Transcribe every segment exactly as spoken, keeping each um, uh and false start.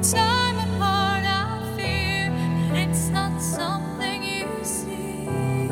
time apart, I fear that it's not something you see.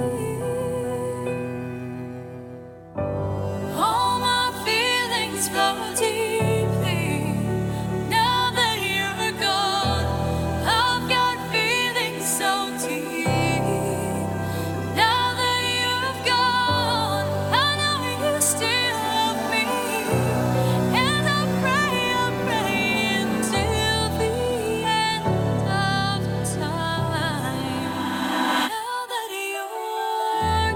All my feelings flow deeply. Now that you're gone, I've got feelings so deep. Now that you've gone, I know you still love me. And I pray, I pray until the end of time. Now that you're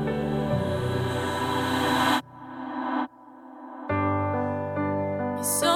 gone, so